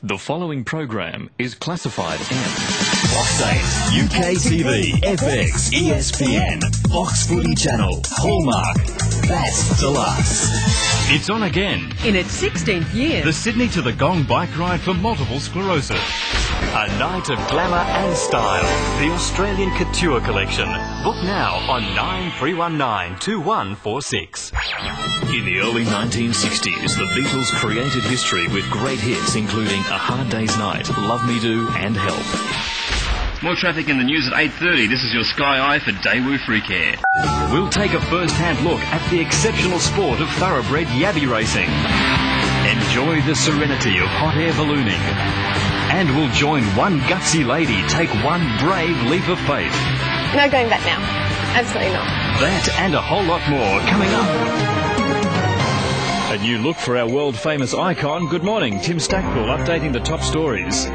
The following program is classified M. Fox 8, UK TV, FX, ESPN, Fox Footy Channel, Hallmark. That's deluxe. It's on again. In its 16th year. The Sydney to the Gong bike ride for multiple sclerosis. A night of glamour and style. The Australian Couture Collection. Book now on 9319-2146. In the early 1960s, the Beatles created history with great hits including A Hard Day's Night, Love Me Do and Help. More traffic in the news at 8:30. This is your Sky Eye for Daewoo Free Care. We'll take a first-hand look at the exceptional sport of thoroughbred yabby racing. Enjoy the serenity of hot air ballooning. And we'll join one gutsy lady take one brave leap of faith. No going back now. Absolutely not. That and a whole lot more coming up. A new look for our world-famous icon. Good morning, Tim Stackpool updating the top stories.